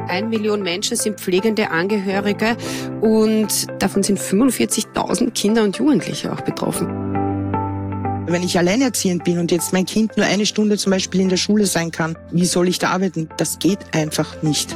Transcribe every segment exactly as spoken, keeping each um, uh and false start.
Eine Million Menschen sind pflegende Angehörige und davon sind fünfundvierzigtausend Kinder und Jugendliche auch betroffen. Wenn ich alleinerziehend bin und jetzt mein Kind nur eine Stunde zum Beispiel in der Schule sein kann, wie soll ich da arbeiten? Das geht einfach nicht.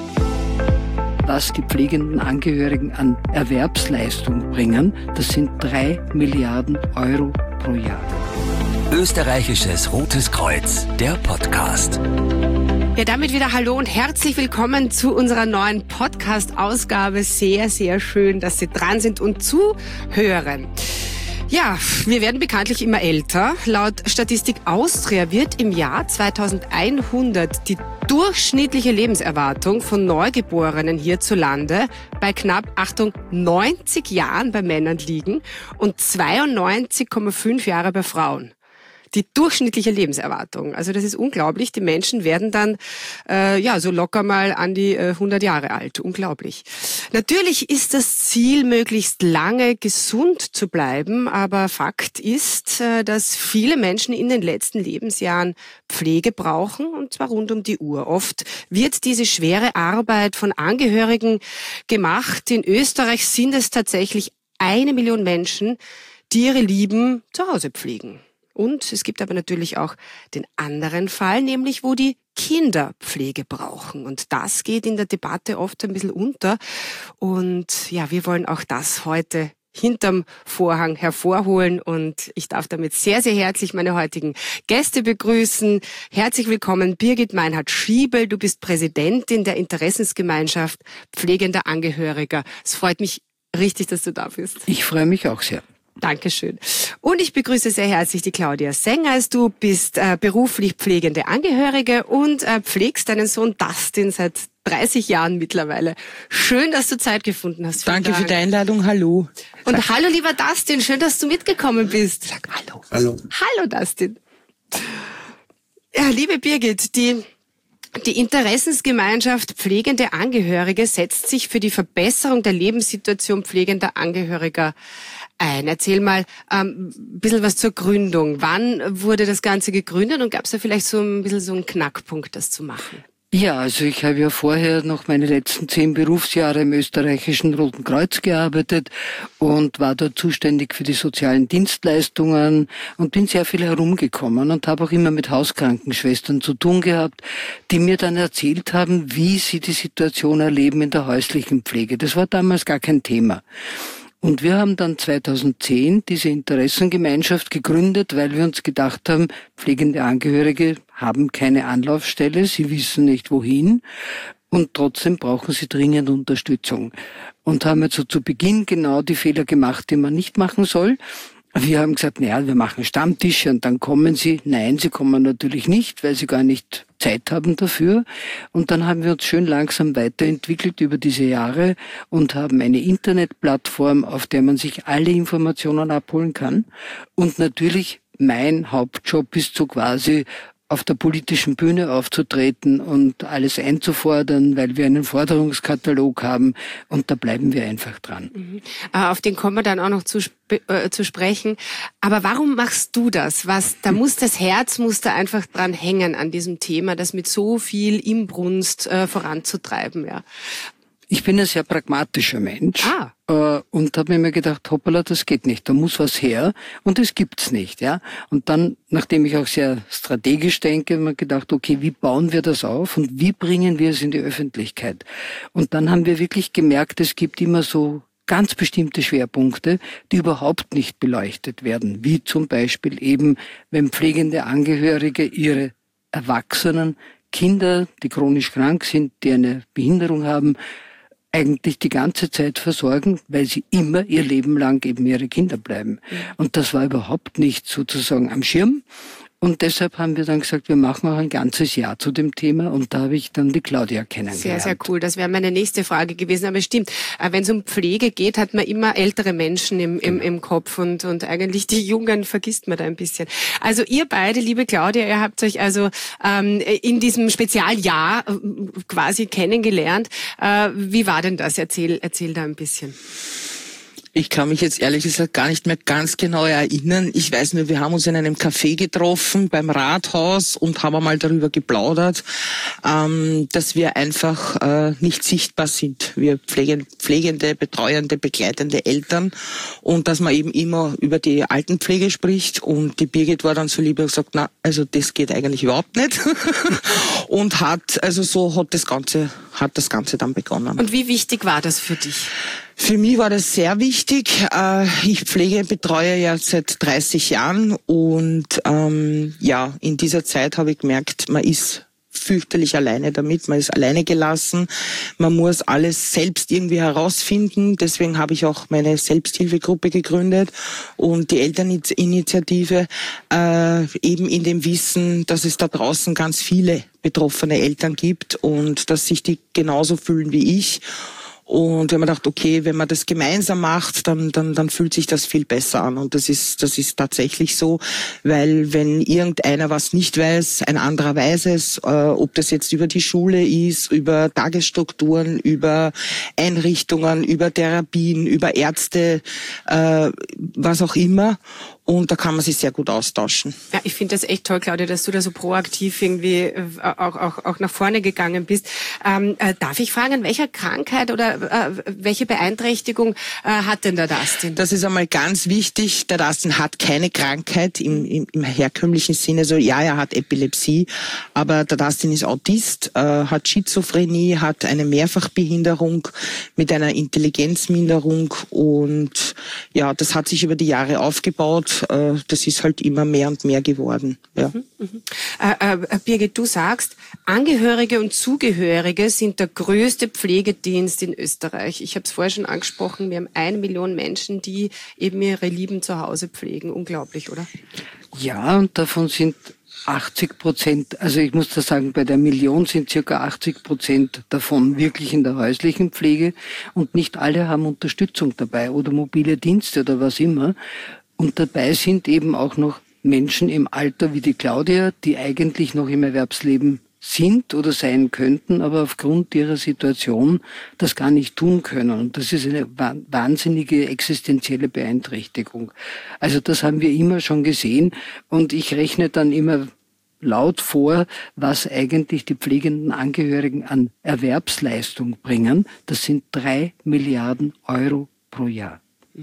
Was die pflegenden Angehörigen an Erwerbsleistung bringen, das sind drei Milliarden Euro pro Jahr. Österreichisches Rotes Kreuz, der Podcast. Ja, damit wieder hallo und herzlich willkommen zu unserer neuen Podcast-Ausgabe. Sehr, sehr schön, dass Sie dran sind und zuhören. Ja, wir werden bekanntlich immer älter. Laut Statistik Austria wird im Jahr zweitausendeinhundert die durchschnittliche Lebenserwartung von Neugeborenen hierzulande bei knapp, Achtung, neunzig Jahren bei Männern liegen und zweiundneunzig Komma fünf Jahre bei Frauen. Die durchschnittliche Lebenserwartung. Also das ist unglaublich. Die Menschen werden dann äh, ja so locker mal an die äh, hundert Jahre alt. Unglaublich. Natürlich ist das Ziel, möglichst lange gesund zu bleiben. Aber Fakt ist, äh, dass viele Menschen in den letzten Lebensjahren Pflege brauchen, und zwar rund um die Uhr. Oft wird diese schwere Arbeit von Angehörigen gemacht. In Österreich sind es tatsächlich eine Million Menschen, die ihre Lieben zu Hause pflegen. Und es gibt aber natürlich auch den anderen Fall, nämlich wo die Kinder Pflege brauchen. Und das geht in der Debatte oft ein bisschen unter. Und ja, wir wollen auch das heute hinterm Vorhang hervorholen. Und ich darf damit sehr, sehr herzlich meine heutigen Gäste begrüßen. Herzlich willkommen, Birgit Meinhardt-Schiebel. Du bist Präsidentin der Interessensgemeinschaft pflegender Angehöriger. Es freut mich richtig, dass du da bist. Ich freue mich auch sehr. Dankeschön. Und ich begrüße sehr herzlich die Claudia Sengers. Du bist äh, beruflich pflegende Angehörige und äh, pflegst deinen Sohn Dustin seit dreißig Jahren mittlerweile. Schön, dass du Zeit gefunden hast. Danke Dank. für die Einladung. Hallo. Und Sag. Hallo, lieber Dustin. Schön, dass du mitgekommen bist. Sag hallo. Hallo. Hallo, Dustin. Ja, liebe Birgit, die Die Interessensgemeinschaft pflegende Angehörige setzt sich für die Verbesserung der Lebenssituation pflegender Angehöriger ein. Erzähl mal ähm, ein bisschen was zur Gründung. Wann wurde das Ganze gegründet und gab es da vielleicht so ein bisschen so einen Knackpunkt, das zu machen? Ja, also ich habe ja vorher noch meine letzten zehn Berufsjahre im österreichischen Roten Kreuz gearbeitet und war dort zuständig für die sozialen Dienstleistungen und bin sehr viel herumgekommen und habe auch immer mit Hauskrankenschwestern zu tun gehabt, die mir dann erzählt haben, wie sie die Situation erleben in der häuslichen Pflege. Das war damals gar kein Thema. Und wir haben dann zweitausendzehn diese Interessengemeinschaft gegründet, weil wir uns gedacht haben, pflegende Angehörige haben keine Anlaufstelle, sie wissen nicht wohin und trotzdem brauchen sie dringend Unterstützung. Und haben also zu Beginn genau die Fehler gemacht, die man nicht machen soll. Wir haben gesagt, naja, wir machen Stammtische und dann kommen sie. Nein, sie kommen natürlich nicht, weil sie gar nicht Zeit haben dafür. Und dann haben wir uns schön langsam weiterentwickelt über diese Jahre und haben eine Internetplattform, auf der man sich alle Informationen abholen kann. Und natürlich mein Hauptjob ist so quasi auf der politischen Bühne aufzutreten und alles einzufordern, weil wir einen Forderungskatalog haben und da bleiben wir einfach dran. Mhm. Auf den kommen wir dann auch noch zu, sp- äh, zu sprechen. Aber warum machst du das? Was, da muss das Herz muss da einfach dran hängen an diesem Thema, das mit so viel Inbrunst äh, voranzutreiben, ja. Ich bin ein sehr pragmatischer Mensch ah. äh, und habe mir immer gedacht, hoppala, das geht nicht, da muss was her und das gibt's nicht, ja. Und dann, nachdem ich auch sehr strategisch denke, habe ich mir gedacht, okay, wie bauen wir das auf und wie bringen wir es in die Öffentlichkeit? Und dann haben wir wirklich gemerkt, es gibt immer so ganz bestimmte Schwerpunkte, die überhaupt nicht beleuchtet werden, wie zum Beispiel eben, wenn pflegende Angehörige ihre Erwachsenen, Kinder, die chronisch krank sind, die eine Behinderung haben, eigentlich die ganze Zeit versorgen, weil sie immer ihr Leben lang eben ihre Kinder bleiben. Mhm. Und das war überhaupt nicht sozusagen am Schirm. Und deshalb haben wir dann gesagt, wir machen auch ein ganzes Jahr zu dem Thema. Und da habe ich dann die Claudia kennengelernt. Sehr, sehr cool. Das wäre meine nächste Frage gewesen. Aber es stimmt, wenn es um Pflege geht, hat man immer ältere Menschen im, im, im Kopf. Und, und eigentlich die Jungen vergisst man da ein bisschen. Also ihr beide, liebe Claudia, ihr habt euch also ähm, in diesem Spezialjahr äh, quasi kennengelernt. Äh, wie war denn das? Erzähl, erzähl da ein bisschen. Ich kann mich jetzt ehrlich gesagt gar nicht mehr ganz genau erinnern. Ich weiß nur, wir haben uns in einem Café getroffen beim Rathaus und haben mal darüber geplaudert, ähm, dass wir einfach äh, nicht sichtbar sind. Wir pflegen, pflegende, betreuende, begleitende Eltern und dass man eben immer über die Altenpflege spricht. Und die Birgit war dann so lieb und gesagt, na, also das geht eigentlich überhaupt nicht. Und hat, also so hat das Ganze, hat das Ganze dann begonnen. Und wie wichtig war das für dich? Für mich war das sehr wichtig. Ich pflege und betreue ja seit dreißig Jahren und ähm, ja, in dieser Zeit habe ich gemerkt, man ist fürchterlich alleine damit, man ist alleine gelassen, man muss alles selbst irgendwie herausfinden. Deswegen habe ich auch meine Selbsthilfegruppe gegründet und die Elterninitiative, äh, eben in dem Wissen, dass es da draußen ganz viele betroffene Eltern gibt und dass sich die genauso fühlen wie ich. Und wir haben gedacht, okay, wenn man das gemeinsam macht, dann, dann, dann fühlt sich das viel besser an. Und das ist, das ist tatsächlich so, weil wenn irgendeiner was nicht weiß, ein anderer weiß es, äh, ob das jetzt über die Schule ist, über Tagesstrukturen, über Einrichtungen, über Therapien, über Ärzte, äh, was auch immer. Und da kann man sich sehr gut austauschen. Ja, ich finde das echt toll, Claudia, dass du da so proaktiv irgendwie äh, auch, auch, auch nach vorne gegangen bist. Ähm, äh, darf ich fragen, welcher Krankheit oder äh, welche Beeinträchtigung äh, hat denn der Dustin? Das ist einmal ganz wichtig. Der Dustin hat keine Krankheit im, im, im herkömmlichen Sinne. So, ja, er hat Epilepsie, aber der Dustin ist Autist, äh, hat Schizophrenie, hat eine Mehrfachbehinderung mit einer Intelligenzminderung und ja, das hat sich über die Jahre aufgebaut. Das ist halt immer mehr und mehr geworden. Ja. Mhm, mhm. Äh, äh, Birgit, du sagst, Angehörige und Zugehörige sind der größte Pflegedienst in Österreich. Ich habe es vorher schon angesprochen, wir haben eine Million Menschen, die eben ihre Lieben zu Hause pflegen. Unglaublich, oder? Ja, und davon sind achtzig Prozent, also ich muss da sagen, bei der Million sind circa achtzig Prozent davon wirklich in der häuslichen Pflege und nicht alle haben Unterstützung dabei oder mobile Dienste oder was immer. Und dabei sind eben auch noch Menschen im Alter wie die Claudia, die eigentlich noch im Erwerbsleben sind oder sein könnten, aber aufgrund ihrer Situation das gar nicht tun können. Und das ist eine wahnsinnige existenzielle Beeinträchtigung. Also das haben wir immer schon gesehen und ich rechne dann immer laut vor, was eigentlich die pflegenden Angehörigen an Erwerbsleistung bringen. Das sind drei Milliarden Euro pro Jahr,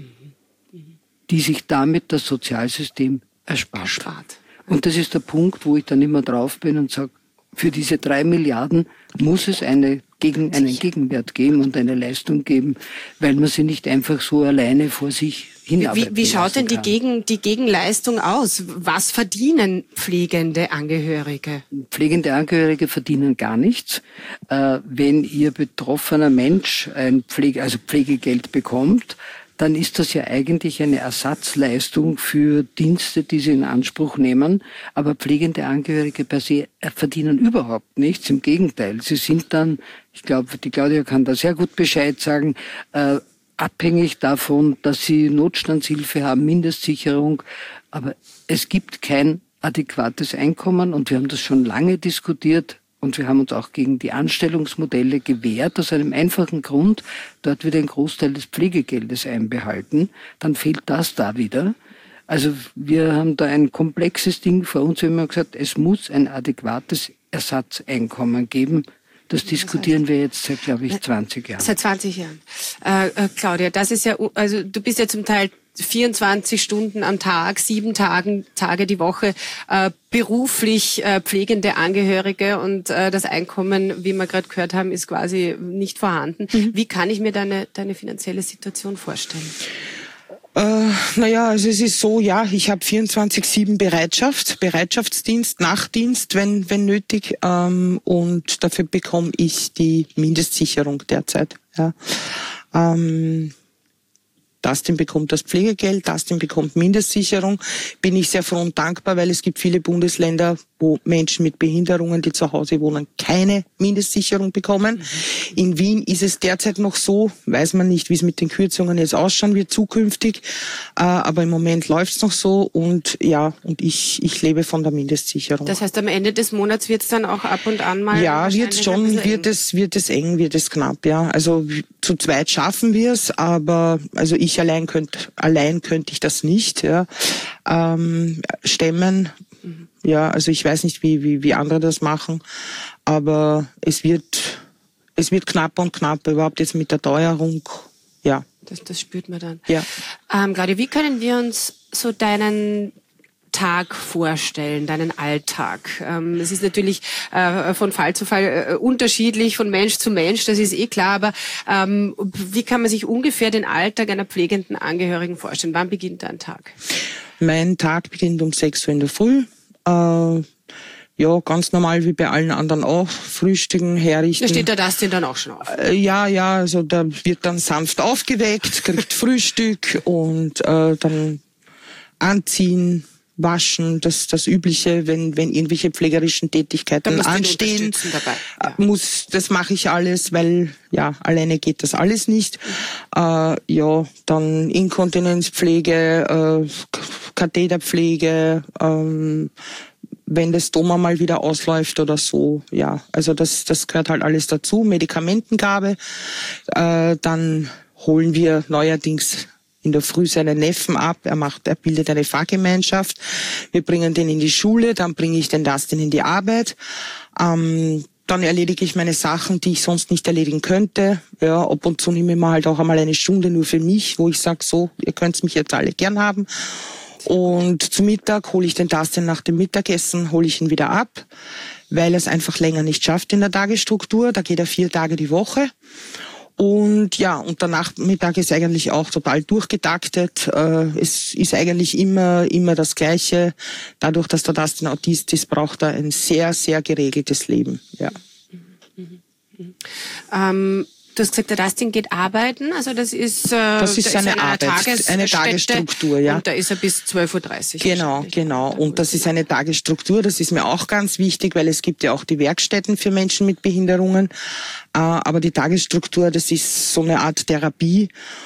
die sich damit das Sozialsystem erspart. erspart. Und das ist der Punkt, wo ich dann immer drauf bin und sage, für diese drei Milliarden muss es eine, gegen, einen Gegenwert geben und eine Leistung geben, weil man sie nicht einfach so alleine vor sich hinarbeiten Wie, wie schaut denn die, kann. Gegen, die Gegenleistung aus? Was verdienen pflegende Angehörige? Pflegende Angehörige verdienen gar nichts. Äh, wenn ihr betroffener Mensch ein Pflege, also Pflegegeld bekommt, dann ist das ja eigentlich eine Ersatzleistung für Dienste, die sie in Anspruch nehmen. Aber pflegende Angehörige per se verdienen überhaupt nichts. Im Gegenteil, sie sind dann, ich glaube, die Claudia kann da sehr gut Bescheid sagen, äh, abhängig davon, dass sie Notstandshilfe haben, Mindestsicherung. Aber es gibt kein adäquates Einkommen und wir haben das schon lange diskutiert. Und wir haben uns auch gegen die Anstellungsmodelle gewehrt, aus einem einfachen Grund. Dort wird ein Großteil des Pflegegeldes einbehalten. Dann fehlt das da wieder. Also wir haben da ein komplexes Ding vor uns. Wir haben gesagt, es muss ein adäquates Ersatzeinkommen geben. Das diskutieren wir jetzt seit, glaube ich, zwanzig Jahren. Seit zwanzig Jahren. Äh, äh, Claudia, das ist ja, also du bist ja zum Teil vierundzwanzig Stunden am Tag, sieben Tagen, Tage die Woche äh, beruflich äh, pflegende Angehörige und äh, das Einkommen, wie wir gerade gehört haben, ist quasi nicht vorhanden. Mhm. Wie kann ich mir deine, deine finanzielle Situation vorstellen? Äh, naja, also es ist so, ja, ich habe vierundzwanzig sieben Bereitschaft, Bereitschaftsdienst, Nachtdienst, wenn wenn nötig, ähm, und dafür bekomme ich die Mindestsicherung derzeit. Ja. Ähm, Dustin bekommt das Pflegegeld, Dustin bekommt Mindestsicherung. Bin ich sehr froh und dankbar, weil es gibt viele Bundesländer, wo Menschen mit Behinderungen, die zu Hause wohnen, keine Mindestsicherung bekommen. Mhm. In Wien ist es derzeit noch so, weiß man nicht, wie es mit den Kürzungen jetzt ausschauen wird zukünftig, äh, aber im Moment läuft es noch so und ja, und ich ich lebe von der Mindestsicherung. Das heißt, am Ende des Monats wird es dann auch ab und an mal... Ja, wird schon, wird es, wird es eng, wird es knapp, ja. Also zu zweit schaffen wir es, aber also ich allein könnte allein könnte ich das nicht, ja, ähm, stemmen. Mhm. Ja, also ich weiß nicht, wie wie wie andere das machen, aber es wird es wird knapper und knapper, überhaupt jetzt mit der Teuerung. Ja. Das, das spürt man dann. Ja. Ähm, Claudia, wie können wir uns so deinen Tag vorstellen, deinen Alltag? Ähm, es ist natürlich äh, von Fall zu Fall äh, unterschiedlich, von Mensch zu Mensch, das ist eh klar, aber ähm, wie kann man sich ungefähr den Alltag einer pflegenden Angehörigen vorstellen? Wann beginnt dein Tag? Mein Tag beginnt um sechs Uhr in der Früh. Äh, ja, ganz normal wie bei allen anderen auch. Frühstücken, herrichten. Da steht der Dustin dann auch schon auf? Äh, ja, ja, also da wird dann sanft aufgeweckt, kriegt Frühstück und äh, dann anziehen, waschen, das das Übliche, wenn wenn irgendwelche pflegerischen Tätigkeiten anstehen, dabei. Ja. muss das mache ich alles, weil ja alleine geht das alles nicht. Mhm. Äh, ja, dann Inkontinenzpflege, äh, Katheterpflege, ähm, wenn das Stoma mal wieder ausläuft oder so, ja, also das das gehört halt alles dazu. Medikamentengabe, äh, dann holen wir neuerdings in der Früh seinen Neffen ab, er macht, er bildet eine Fahrgemeinschaft. Wir bringen den in die Schule, dann bringe ich den Dustin in die Arbeit. Ähm, dann erledige ich meine Sachen, die ich sonst nicht erledigen könnte. Ja, ab und zu nehme ich mir halt auch einmal eine Stunde nur für mich, wo ich sage, so, ihr könnt mich jetzt alle gern haben. Und zu Mittag hole ich den Dustin nach dem Mittagessen, hole ich ihn wieder ab, weil er es einfach länger nicht schafft in der Tagesstruktur. Da geht er vier Tage die Woche. Und ja, und der Nachmittag ist eigentlich auch total durchgetaktet. Äh, es ist eigentlich immer immer das Gleiche. Dadurch, dass der Dustin Autist ist, braucht er ein sehr, sehr geregeltes Leben. Ja. Mhm. Mhm. Ähm Du hast gesagt, der Dustin geht arbeiten, also das ist, äh, das ist eine, eine Arbeit, Tages eine Tagesstruktur, ja. Und da ist er bis zwölf Uhr dreißig. Genau, genau. Und das ist eine Tagesstruktur, das ist mir auch ganz wichtig, weil es gibt ja auch die Werkstätten für Menschen mit Behinderungen. Aber die Tagesstruktur, das ist so eine Art Therapie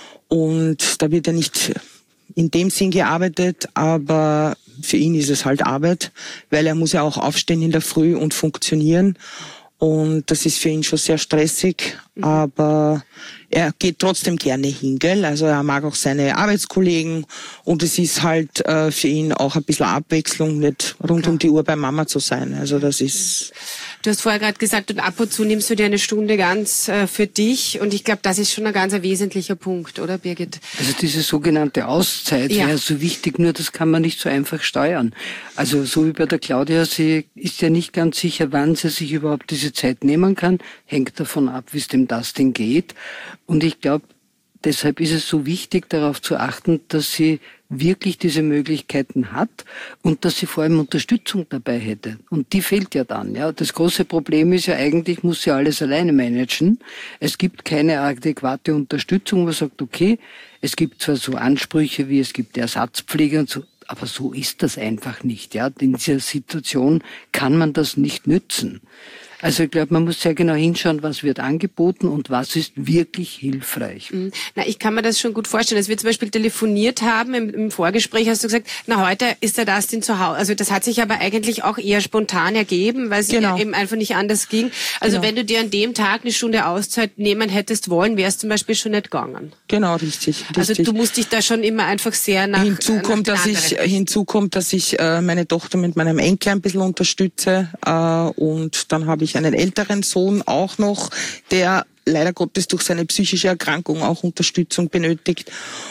und da wird ja nicht in dem Sinn gearbeitet, aber für ihn ist es halt Arbeit, weil er muss ja auch aufstehen in der Früh und funktionieren. Und das ist für ihn schon sehr stressig, aber er geht trotzdem gerne hin, gell? Also er mag auch seine Arbeitskollegen und es ist halt äh, für ihn auch ein bisschen Abwechslung, nicht rund Klar. um die Uhr bei Mama zu sein. Also das ist... Du hast vorher gerade gesagt, und ab und zu nimmst du dir eine Stunde ganz äh, für dich und ich glaube, das ist schon ein ganz ein wesentlicher Punkt, oder Birgit? Also diese sogenannte Auszeit ja. wäre so wichtig, nur das kann man nicht so einfach steuern. Also so wie bei der Claudia, sie ist ja nicht ganz sicher, wann sie sich überhaupt diese Zeit nehmen kann, hängt davon ab, wie es dem Dustin geht. Und ich glaube, deshalb ist es so wichtig, darauf zu achten, dass sie wirklich diese Möglichkeiten hat und dass sie vor allem Unterstützung dabei hätte. Und die fehlt ja dann. Ja, das große Problem ist ja eigentlich, muss sie alles alleine managen. Es gibt keine adäquate Unterstützung, wo man sagt, okay, es gibt zwar so Ansprüche wie es gibt Ersatzpflege und so, aber so ist das einfach nicht. Ja, in dieser Situation kann man das nicht nützen. Also ich glaube, man muss sehr genau hinschauen, was wird angeboten und was ist wirklich hilfreich. Na, ich kann mir das schon gut vorstellen. Als wir zum Beispiel telefoniert haben, im, im Vorgespräch hast du gesagt, na, heute ist der Dustin zu Hause. Also das hat sich aber eigentlich auch eher spontan ergeben, weil es genau. eben einfach nicht anders ging. Also genau. wenn du dir an dem Tag eine Stunde Auszeit nehmen hättest wollen, wäre es zum Beispiel schon nicht gegangen. Genau, richtig. richtig. Also du musst dich da schon immer einfach sehr nach... Hinzu kommt, nach dass ich, hinzu kommt, dass ich äh, meine Tochter mit meinem Enkel ein bisschen unterstütze äh, und dann habe ich einen älteren Sohn auch noch, der leider Gottes durch seine psychische Erkrankung auch Unterstützung benötigt.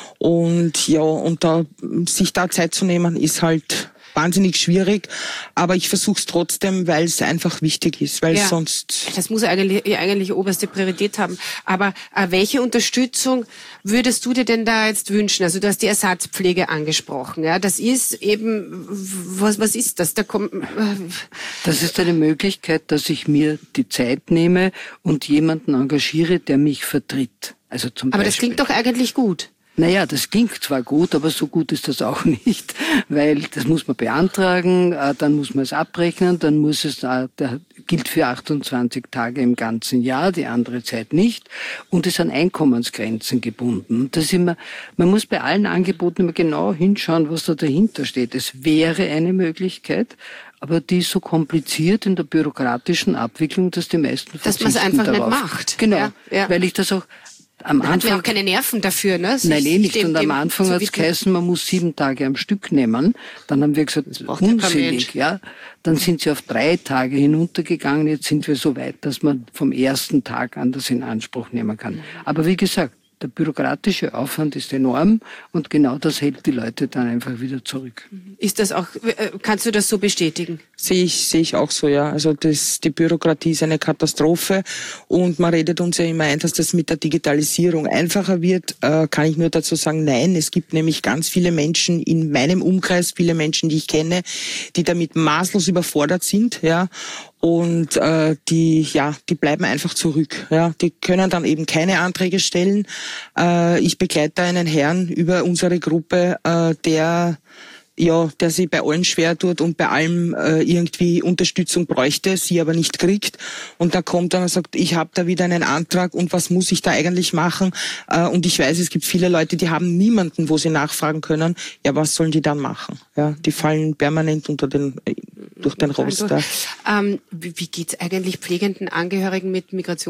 Und ja, und da sich da Zeit zu nehmen, ist halt wahnsinnig schwierig, aber ich versuche es trotzdem, weil es einfach wichtig ist, weil ja, sonst... Das muss eigentlich, eigentlich oberste Priorität haben. Aber äh, welche Unterstützung würdest du dir denn da jetzt wünschen? Also du hast die Ersatzpflege angesprochen. Ja, das ist eben, was, was ist das? Da kommt, äh, das ist eine Möglichkeit, dass ich mir die Zeit nehme und jemanden engagiere, der mich vertritt. Also zum aber Beispiel. Das klingt doch eigentlich gut. Naja, das klingt zwar gut, aber so gut ist das auch nicht, weil das muss man beantragen, dann muss man es abrechnen, dann muss es, der gilt für achtundzwanzig Tage im ganzen Jahr, die andere Zeit nicht, und es sind Einkommensgrenzen gebunden. Das ist immer, man muss bei allen Angeboten immer genau hinschauen, was da dahinter steht. Es wäre eine Möglichkeit, aber die ist so kompliziert in der bürokratischen Abwicklung, dass die meisten dass man es einfach darauf. nicht macht. Genau, ja, ja. weil ich das auch Am Man Anfang hat ja auch keine Nerven dafür, ne? Sich Nein, eh nicht. dem, und am dem Anfang zu hat es widmen. geheißen, man muss sieben Tage am Stück nehmen. Dann haben wir gesagt, braucht ja kein Mensch. unsinnig, ja. Dann sind sie auf drei Tage hinuntergegangen. Jetzt sind wir so weit, dass man vom ersten Tag an das in Anspruch nehmen kann. Aber wie gesagt, der bürokratische Aufwand ist enorm und genau das hält die Leute dann einfach wieder zurück. Ist das auch, äh, kannst du das so bestätigen? Sehe ich, sehe ich auch so, ja. Also das, die Bürokratie ist eine Katastrophe und man redet uns ja immer ein, dass das mit der Digitalisierung einfacher wird. Äh, kann ich nur dazu sagen, nein. Es gibt nämlich ganz viele Menschen in meinem Umkreis, viele Menschen, die ich kenne, die damit maßlos überfordert sind, ja. Und äh, die, ja, die bleiben einfach zurück. Ja, die können dann eben keine Anträge stellen. Äh, ich begleite einen Herrn über unsere Gruppe, äh, der ja, der sich bei allen schwer tut und bei allem äh, irgendwie Unterstützung bräuchte, sie aber nicht kriegt. Und da kommt dann und sagt, ich habe da wieder einen Antrag und was muss ich da eigentlich machen? Äh, und ich weiß, es gibt viele Leute, die haben niemanden, wo sie nachfragen können. Ja, was sollen die dann machen? Ja, die fallen permanent unter den äh, durch den Roster. Ähm, wie wie geht's eigentlich pflegenden Angehörigen mit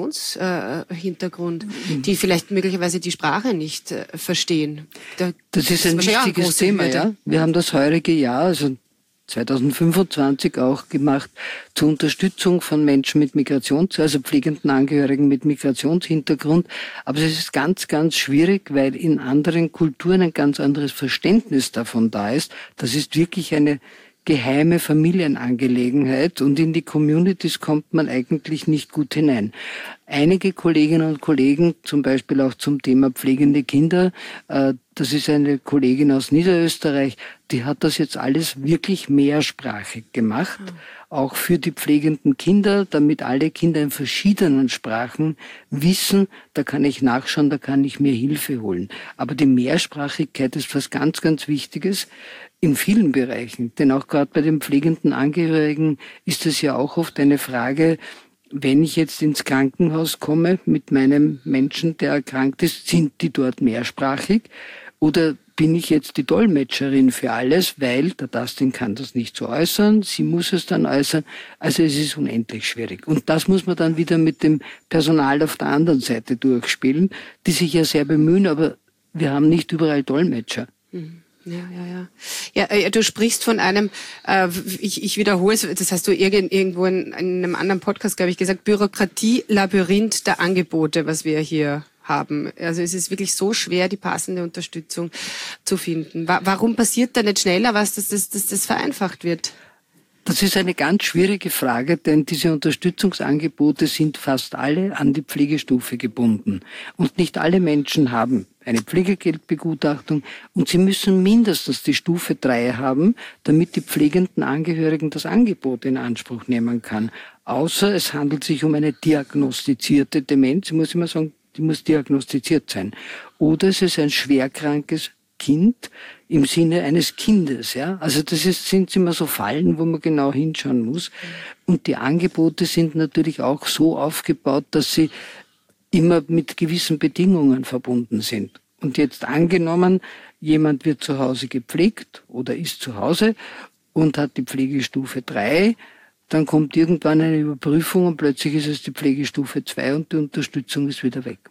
Migrationshintergrund, äh, die vielleicht möglicherweise die Sprache nicht äh, verstehen? Da, das ist ein wichtiges ein Thema, Hürde. ja. Wir haben das heurige Jahr, also zwanzig fünfundzwanzig auch gemacht zur Unterstützung von Menschen mit Migrations-, also pflegenden Angehörigen mit Migrationshintergrund. Aber es ist ganz, ganz schwierig, weil in anderen Kulturen ein ganz anderes Verständnis davon da ist. Das ist wirklich eine geheime Familienangelegenheit und in die Communities kommt man eigentlich nicht gut hinein. Einige Kolleginnen und Kollegen, zum Beispiel auch zum Thema pflegende Kinder, äh, das ist eine Kollegin aus Niederösterreich, die hat das jetzt alles wirklich mehrsprachig gemacht, mhm. auch für die pflegenden Kinder, damit alle Kinder in verschiedenen Sprachen wissen, da kann ich nachschauen, da kann ich mir Hilfe holen. Aber die Mehrsprachigkeit ist was ganz, ganz Wichtiges in vielen Bereichen, denn auch gerade bei den pflegenden Angehörigen ist es ja auch oft eine Frage, wenn ich jetzt ins Krankenhaus komme mit meinem Menschen, der erkrankt ist, sind die dort mehrsprachig oder bin ich jetzt die Dolmetscherin für alles, weil der Dustin kann das nicht so äußern, sie muss es dann äußern. Also es ist unendlich schwierig. Und das muss man dann wieder mit dem Personal auf der anderen Seite durchspielen, die sich ja sehr bemühen, aber wir haben nicht überall Dolmetscher. Mhm. Ja, ja, ja. Ja, äh, du sprichst von einem, äh, ich, ich wiederhole es, das hast du irgend, irgendwo in, in einem anderen Podcast, glaube ich, gesagt, Bürokratie-Labyrinth der Angebote, was wir hier haben. Also es ist wirklich so schwer, die passende Unterstützung zu finden. Wa- warum passiert da nicht schneller was, dass das, dass das vereinfacht wird? Das ist eine ganz schwierige Frage, denn diese Unterstützungsangebote sind fast alle an die Pflegestufe gebunden. Und nicht alle Menschen haben eine Pflegegeldbegutachtung und sie müssen mindestens die Stufe drei haben, damit die pflegenden Angehörigen das Angebot in Anspruch nehmen kann. Außer es handelt sich um eine diagnostizierte Demenz, ich muss immer sagen, die muss diagnostiziert sein. Oder es ist ein schwerkrankes Kind im Sinne eines Kindes, ja. Also das ist, sind immer so Fallen, wo man genau hinschauen muss. Und die Angebote sind natürlich auch so aufgebaut, dass sie immer mit gewissen Bedingungen verbunden sind. Und jetzt angenommen, jemand wird zu Hause gepflegt oder ist zu Hause und hat die Pflegestufe drei, dann kommt irgendwann eine Überprüfung und plötzlich ist es die Pflegestufe zwei und die Unterstützung ist wieder weg.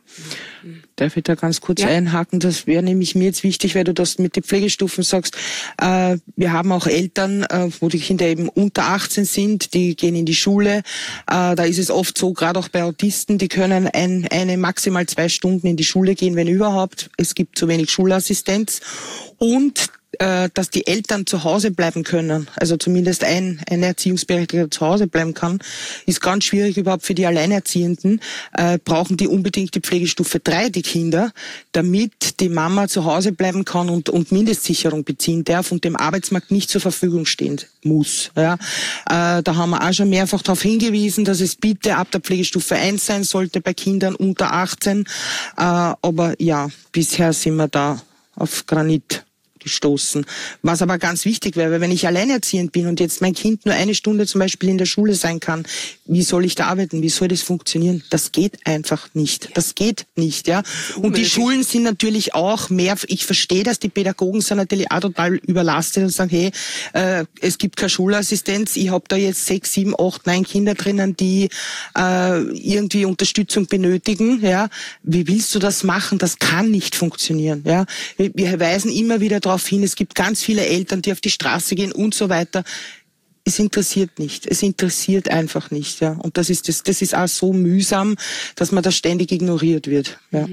Darf ich da ganz kurz Ja. einhaken? Das wäre nämlich mir jetzt wichtig, weil du das mit den Pflegestufen sagst. Äh, wir haben auch Eltern, äh, wo die Kinder eben unter achtzehn sind, die gehen in die Schule. Äh, da ist es oft so, gerade auch bei Autisten, die können ein, eine maximal zwei Stunden in die Schule gehen, wenn überhaupt. Es gibt zu wenig Schulassistenz. Und äh, dass die Eltern zu Hause bleiben können, also zumindest ein, ein Erziehungsberechtigter zu Hause bleiben kann, ist ganz schwierig überhaupt für die Alleinerziehenden. Äh, brauchen die unbedingt die Pflegestufe drei, die Kinder, damit die Mama zu Hause bleiben kann und, und Mindestsicherung beziehen darf und dem Arbeitsmarkt nicht zur Verfügung stehen muss. Ja. Äh, da haben wir auch schon mehrfach darauf hingewiesen, dass es bitte ab der Pflegestufe eins sein sollte bei Kindern unter achtzehn. Äh, aber ja, bisher sind wir da auf Granit gestoßen. Was aber ganz wichtig wäre, weil wenn ich alleinerziehend bin und jetzt mein Kind nur eine Stunde zum Beispiel in der Schule sein kann, wie soll ich da arbeiten? Wie soll das funktionieren? Das geht einfach nicht. Das geht nicht, ja. Und die Schulen sind natürlich auch mehr, ich verstehe, dass die Pädagogen sind natürlich auch total überlastet und sagen, hey, äh, es gibt keine Schulassistenz, ich habe da jetzt sechs, sieben, acht, neun Kinder drinnen, die äh, irgendwie Unterstützung benötigen, ja. Wie willst du das machen? Das kann nicht funktionieren, ja. Wir, wir weisen immer wieder darauf hin, es gibt ganz viele Eltern, die auf die Straße gehen und so weiter. Es interessiert nicht. Es interessiert einfach nicht, ja. Und das ist das, das ist auch so mühsam, dass man das ständig ignoriert wird, ja.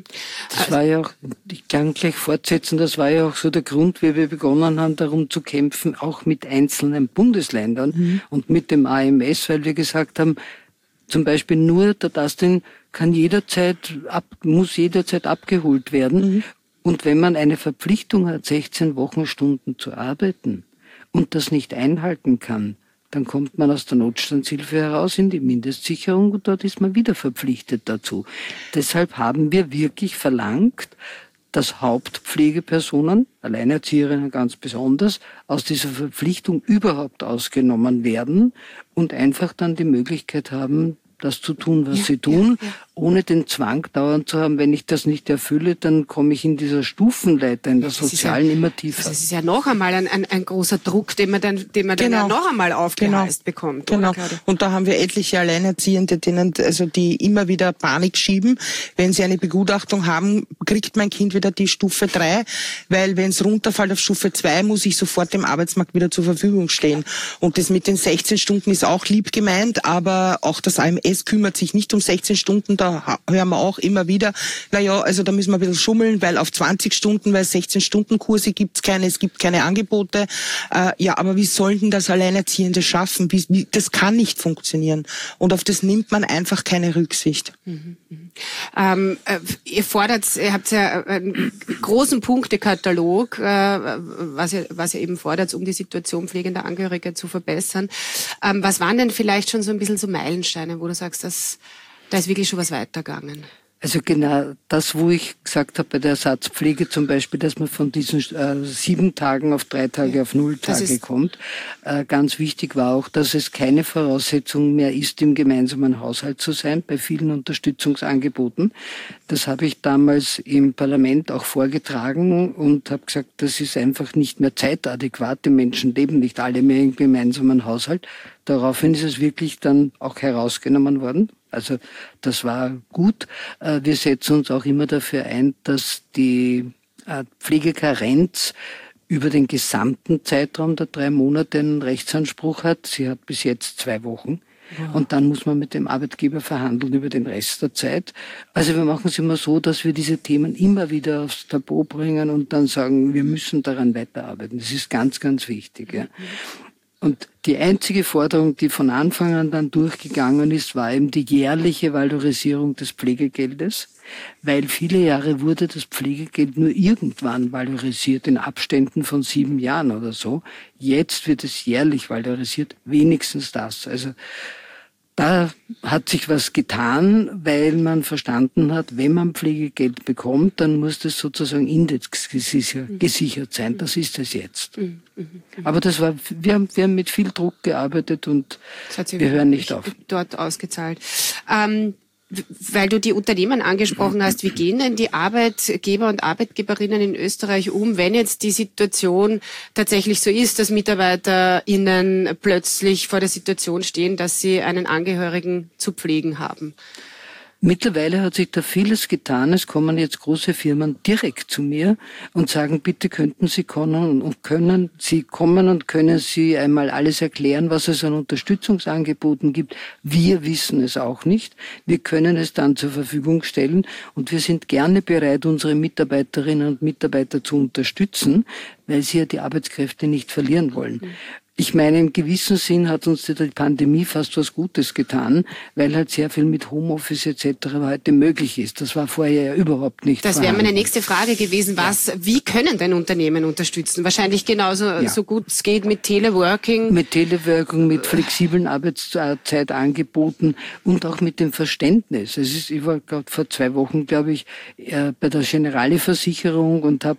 Das war ja auch, ich kann gleich fortsetzen, das war ja auch so der Grund, wie wir begonnen haben, darum zu kämpfen, auch mit einzelnen Bundesländern mhm. und mit dem A M S, weil wir gesagt haben, zum Beispiel nur der Dustin kann jederzeit ab, muss jederzeit abgeholt werden. Mhm. Und wenn man eine Verpflichtung hat, sechzehn Wochenstunden zu arbeiten, und das nicht einhalten kann, dann kommt man aus der Notstandshilfe heraus in die Mindestsicherung und dort ist man wieder verpflichtet dazu. Deshalb haben wir wirklich verlangt, dass Hauptpflegepersonen, Alleinerzieherinnen ganz besonders, aus dieser Verpflichtung überhaupt ausgenommen werden und einfach dann die Möglichkeit haben, das zu tun, was ja, sie tun, ja, ja. ohne den Zwang dauernd zu haben, wenn ich das nicht erfülle, dann komme ich in dieser Stufenleiter, in der das sozialen ja, immer tiefer. Das ist ja noch einmal ein, ein, ein großer Druck, den man dann, den man genau. dann ja noch einmal aufgeheißt genau. bekommt. Genau. Oder? Und da haben wir etliche Alleinerziehende, denen, also die immer wieder Panik schieben. Wenn sie eine Begutachtung haben, kriegt mein Kind wieder die Stufe drei, weil wenn es runterfällt auf Stufe zwei, muss ich sofort dem Arbeitsmarkt wieder zur Verfügung stehen. Und das mit den sechzehn Stunden ist auch lieb gemeint, aber auch das A M S kümmert sich nicht um sechzehn Stunden, da hören wir auch immer wieder, naja, also da müssen wir ein bisschen schummeln, weil auf zwanzig Stunden, weil sechzehn Stunden Kurse gibt's keine, es gibt keine Angebote. Äh, ja, aber wie sollen denn das Alleinerziehende schaffen? Wie, wie, das kann nicht funktionieren. Und auf das nimmt man einfach keine Rücksicht. Mhm, mhm. Ähm, äh, ihr fordert, ihr habt ja einen großen Punktekatalog, äh, was ihr, was ihr eben fordert, um die Situation pflegender Angehöriger zu verbessern. Ähm, was waren denn vielleicht schon so ein bisschen so Meilensteine, wo du sagst, dass, da ist wirklich schon was weitergegangen? Also genau das, wo ich gesagt habe bei der Ersatzpflege zum Beispiel, dass man von diesen äh, sieben Tagen auf drei Tage, ja, auf null Tage kommt. Äh, ganz wichtig war auch, dass es keine Voraussetzung mehr ist, im gemeinsamen Haushalt zu sein, bei vielen Unterstützungsangeboten. Das habe ich damals im Parlament auch vorgetragen und habe gesagt, das ist einfach nicht mehr zeitadäquat. Die Menschen leben nicht alle mehr im gemeinsamen Haushalt. Daraufhin ist es wirklich dann auch herausgenommen worden. Also das war gut. Wir setzen uns auch immer dafür ein, dass die Pflegekarenz über den gesamten Zeitraum der drei Monate einen Rechtsanspruch hat. Sie hat bis jetzt zwei Wochen. Ja. Und dann muss man mit dem Arbeitgeber verhandeln über den Rest der Zeit. Also wir machen es immer so, dass wir diese Themen immer wieder aufs Tableau bringen und dann sagen, wir müssen daran weiterarbeiten. Das ist ganz, ganz wichtig. Ja. Und die einzige Forderung, die von Anfang an dann durchgegangen ist, war eben die jährliche Valorisierung des Pflegegeldes, weil viele Jahre wurde das Pflegegeld nur irgendwann valorisiert, in Abständen von sieben Jahren oder so. Jetzt wird es jährlich valorisiert, wenigstens das. Also da hat sich was getan, weil man verstanden hat, wenn man Pflegegeld bekommt, dann muss das sozusagen indexgesichert sein. Das ist es jetzt. Mhm. Mhm. Aber das war, wir haben, wir haben mit viel Druck gearbeitet und wir hören nicht auf. Dort ausgezahlt. Ähm, weil du die Unternehmen angesprochen hast, wie gehen denn die Arbeitgeber und Arbeitgeberinnen in Österreich um, wenn jetzt die Situation tatsächlich so ist, dass MitarbeiterInnen plötzlich vor der Situation stehen, dass sie einen Angehörigen zu pflegen haben? Mittlerweile hat sich da vieles getan. Es kommen jetzt große Firmen direkt zu mir und sagen, bitte könnten Sie kommen und können Sie kommen und können Sie einmal alles erklären, was es an Unterstützungsangeboten gibt. Wir wissen es auch nicht. Wir können es dann zur Verfügung stellen und wir sind gerne bereit, unsere Mitarbeiterinnen und Mitarbeiter zu unterstützen, weil sie ja die Arbeitskräfte nicht verlieren wollen. Ich meine, im gewissen Sinn hat uns die Pandemie fast was Gutes getan, weil halt sehr viel mit Homeoffice et cetera heute möglich ist. Das war vorher ja überhaupt nicht Das wäre meine nächste Frage gewesen. Was, ja. Wie können denn Unternehmen unterstützen? Wahrscheinlich genauso ja. so gut es geht mit Teleworking. Mit Teleworking, mit flexiblen Arbeitszeitangeboten und auch mit dem Verständnis. Es ist, ich war gerade vor zwei Wochen, glaube ich, bei der Generali-Versicherung und habe dort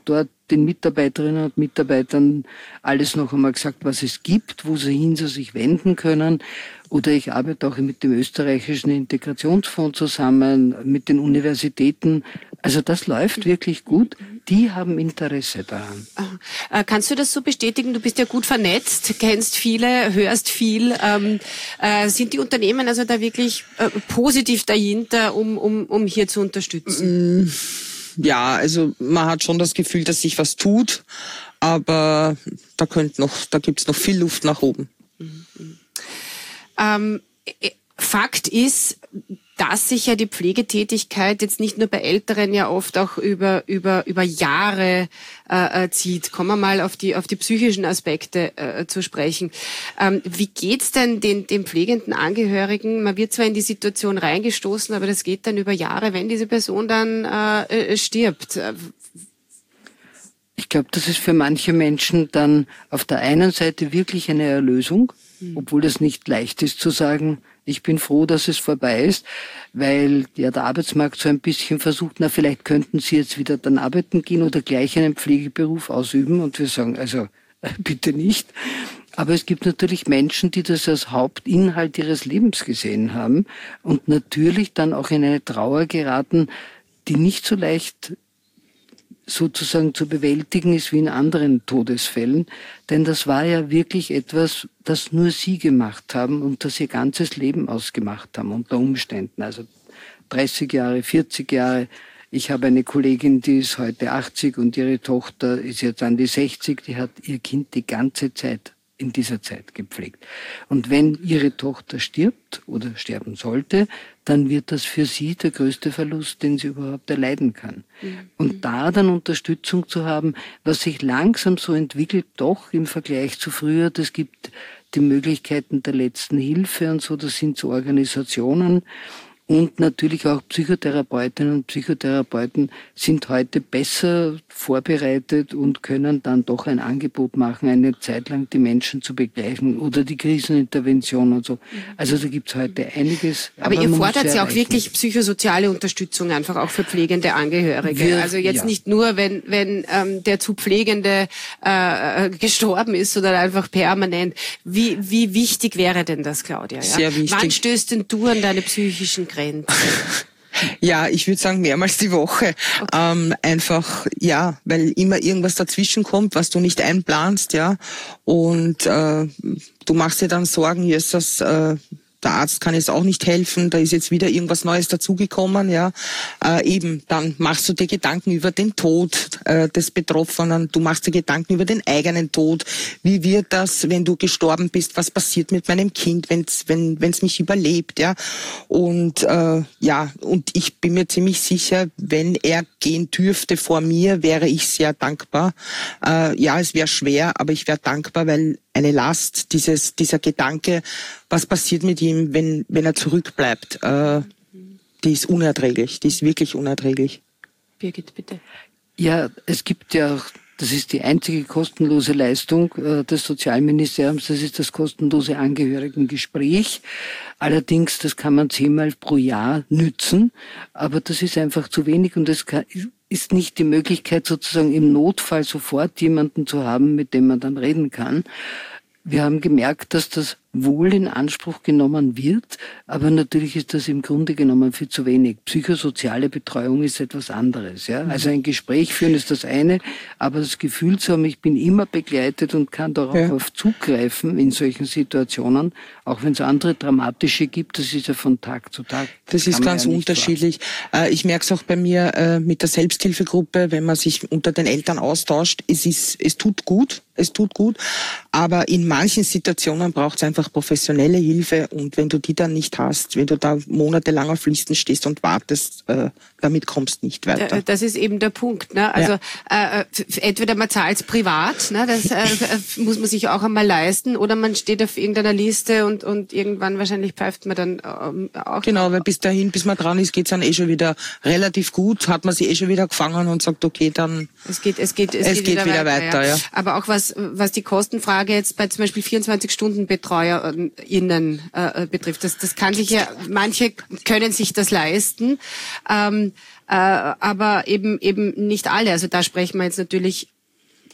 den Mitarbeiterinnen und Mitarbeitern alles noch einmal gesagt, was es gibt, wo sie hin sie sich wenden können. Oder ich arbeite auch mit dem österreichischen Integrationsfonds zusammen, mit den Universitäten. Also das läuft wirklich gut. Die haben Interesse daran. Äh, kannst du das so bestätigen? Du bist ja gut vernetzt, kennst viele, hörst viel. Ähm, äh, sind die Unternehmen also da wirklich äh, positiv dahinter, um, um, um hier zu unterstützen? Ja, also man hat schon das Gefühl, dass sich was tut, aber da könnte noch, da gibt's noch viel Luft nach oben. Mhm. Ähm, Fakt ist, dass sich ja die Pflegetätigkeit jetzt nicht nur bei Älteren ja oft auch über über über Jahre äh, zieht. Kommen wir mal auf die auf die psychischen Aspekte äh, zu sprechen. Ähm, wie geht's denn den den pflegenden Angehörigen? Man wird zwar in die Situation reingestoßen, aber das geht dann über Jahre, wenn diese Person dann äh, stirbt. Ich glaube, das ist für manche Menschen dann auf der einen Seite wirklich eine Erlösung, obwohl es nicht leicht ist zu sagen, ich bin froh, dass es vorbei ist, weil ja der Arbeitsmarkt so ein bisschen versucht, na vielleicht könnten Sie jetzt wieder dann arbeiten gehen oder gleich einen Pflegeberuf ausüben, und wir sagen, also bitte nicht. Aber es gibt natürlich Menschen, die das als Hauptinhalt ihres Lebens gesehen haben und natürlich dann auch in eine Trauer geraten, die nicht so leicht sozusagen zu bewältigen ist wie in anderen Todesfällen. Denn das war ja wirklich etwas, das nur sie gemacht haben und das ihr ganzes Leben ausgemacht haben unter Umständen. Also dreißig Jahre, vierzig Jahre. Ich habe eine Kollegin, die ist heute achtzig und ihre Tochter ist jetzt an die sechzig. Die hat ihr Kind die ganze Zeit in dieser Zeit gepflegt. Und wenn ihre Tochter stirbt oder sterben sollte, dann wird das für sie der größte Verlust, den sie überhaupt erleiden kann. Mhm. Und da dann Unterstützung zu haben, was sich langsam so entwickelt, doch im Vergleich zu früher, das gibt die Möglichkeiten der letzten Hilfe und so, das sind so Organisationen. Und natürlich auch Psychotherapeutinnen und Psychotherapeuten sind heute besser vorbereitet und können dann doch ein Angebot machen, eine Zeit lang die Menschen zu begleichen oder die Krisenintervention und so. Also da gibt's heute einiges. Aber, aber ihr fordert ja auch wirklich psychosoziale Unterstützung einfach auch für pflegende Angehörige. Wir, also jetzt ja. nicht nur, wenn wenn ähm, der zu Pflegende äh, gestorben ist, sondern einfach permanent. Wie wie wichtig wäre denn das, Claudia? Ja? Sehr wichtig. Wann stößt denn du an deine psychischen Grenzen? Ja, ich würde sagen mehrmals die Woche. Okay. Ähm, einfach, ja, weil immer irgendwas dazwischen kommt, was du nicht einplanst, ja. Und äh, du machst dir dann Sorgen, jetzt das, äh, der Arzt kann jetzt auch nicht helfen, da ist jetzt wieder irgendwas Neues dazugekommen, ja. Äh, eben, dann machst du dir Gedanken über den Tod äh, des Betroffenen, du machst dir Gedanken über den eigenen Tod. Wie wird das, wenn du gestorben bist? Was passiert mit meinem Kind, wenn's, wenn wenn's mich überlebt, ja? Und äh, ja, und ich bin mir ziemlich sicher, wenn er gehen dürfte vor mir, wäre ich sehr dankbar. Äh, ja, es wäre schwer, aber ich wäre dankbar, weil eine Last, dieses, dieser Gedanke, was passiert mit ihm, wenn, wenn er zurückbleibt, äh, die ist unerträglich, die ist wirklich unerträglich. Birgit, bitte. Ja, es gibt ja auch, das ist die einzige kostenlose Leistung äh, des Sozialministeriums, das ist das kostenlose Angehörigengespräch. Allerdings, das kann man zehnmal pro Jahr nützen, aber das ist einfach zu wenig und es kann, ist nicht die Möglichkeit, sozusagen im Notfall sofort jemanden zu haben, mit dem man dann reden kann. Wir haben gemerkt, dass das wohl in Anspruch genommen wird, aber natürlich ist das im Grunde genommen viel zu wenig. Psychosoziale Betreuung ist etwas anderes. Ja? Also ein Gespräch führen ist das eine, aber das Gefühl zu haben, ich bin immer begleitet und kann darauf ja. zugreifen in solchen Situationen, auch wenn es andere dramatische gibt, das ist ja von Tag zu Tag. Das, das ist ganz ja unterschiedlich. Warten. Ich merke es auch bei mir mit der Selbsthilfegruppe, wenn man sich unter den Eltern austauscht, es ist, es tut gut, es tut gut, aber in manchen Situationen braucht es einfach professionelle Hilfe und wenn du die dann nicht hast, wenn du da monatelang auf Listen stehst und wartest, äh, damit kommst du nicht weiter. Das ist eben der Punkt. Ne? Also ja. äh, entweder man zahlt es privat, ne? Das äh, muss man sich auch einmal leisten, oder man steht auf irgendeiner Liste und und irgendwann wahrscheinlich pfeift man dann ähm, auch. Genau, weil bis dahin, bis man dran ist, geht's dann eh schon wieder relativ gut, hat man sie eh schon wieder gefangen und sagt, okay, dann es geht, es geht, es, es geht, geht wieder, wieder weiter. weiter ja. Ja. Aber auch was was die Kostenfrage jetzt bei zum Beispiel vierundzwanzig-Stunden-BetreuerInnen äh, betrifft, das das kann sich ja, manche können sich das leisten. Ähm, Äh, aber eben eben nicht alle. Also da sprechen wir jetzt natürlich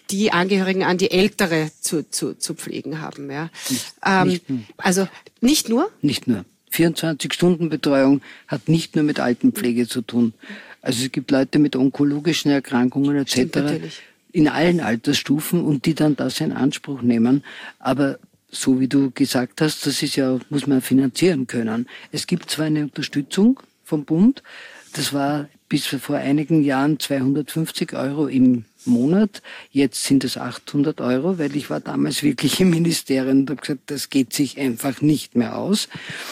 die Angehörigen an die Ältere zu, zu, zu pflegen haben. Ja. Nicht, ähm, nicht also nicht nur? Nicht nur. vierundzwanzig-Stunden-Betreuung hat nicht nur mit Altenpflege zu tun. Also es gibt Leute mit onkologischen Erkrankungen et cetera in allen Altersstufen und die dann das in Anspruch nehmen. Aber so wie du gesagt hast, das ist ja, muss man finanzieren können. Es gibt zwar eine Unterstützung vom Bund, das war bis vor einigen Jahren zweihundertfünfzig Euro im Monat. Jetzt sind es achthundert Euro, weil ich war damals wirklich im Ministerium und habe gesagt, das geht sich einfach nicht mehr aus.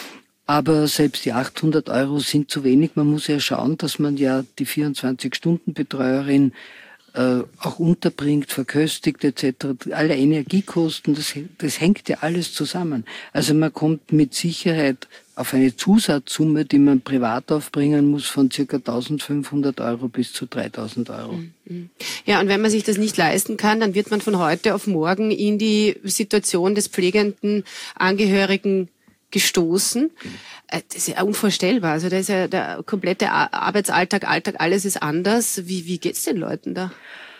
Aber selbst die achthundert Euro sind zu wenig. Man muss ja schauen, dass man ja die vierundzwanzig-Stunden-Betreuerin äh, auch unterbringt, verköstigt et cetera. Alle Energiekosten, das, das hängt ja alles zusammen. Also man kommt mit Sicherheit auf eine Zusatzsumme, die man privat aufbringen muss, von circa eintausendfünfhundert Euro bis zu dreitausend Euro. Ja, und wenn man sich das nicht leisten kann, dann wird man von heute auf morgen in die Situation des pflegenden Angehörigen gestoßen. Das ist ja unvorstellbar. Also da ist ja der komplette Arbeitsalltag, Alltag, alles ist anders. Wie, wie geht's den Leuten da?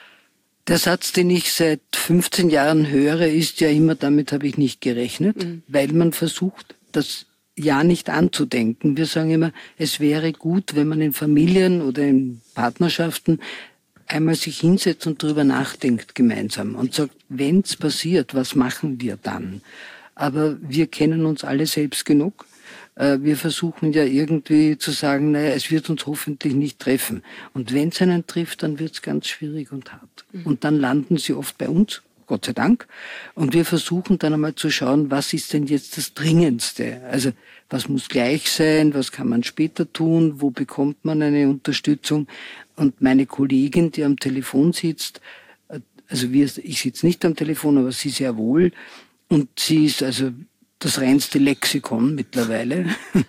Der Satz, den ich seit fünfzehn Jahren höre, ist ja immer, damit habe ich nicht gerechnet, mhm. weil man versucht, das ja nicht anzudenken. Wir sagen immer, es wäre gut, wenn man in Familien oder in Partnerschaften einmal sich hinsetzt und darüber nachdenkt gemeinsam und sagt, wenn's passiert, was machen wir dann? Aber wir kennen uns alle selbst genug. Wir versuchen ja irgendwie zu sagen, naja, es wird uns hoffentlich nicht treffen. Und wenn es einen trifft, dann wird es ganz schwierig und hart. Und dann landen sie oft bei uns, Gott sei Dank. Und wir versuchen dann einmal zu schauen, was ist denn jetzt das Dringendste? Also was muss gleich sein, was kann man später tun, wo bekommt man eine Unterstützung? Und meine Kollegin, die am Telefon sitzt, also wir, ich sitze nicht am Telefon, aber sie sehr wohl, und sie ist also das reinste Lexikon mittlerweile.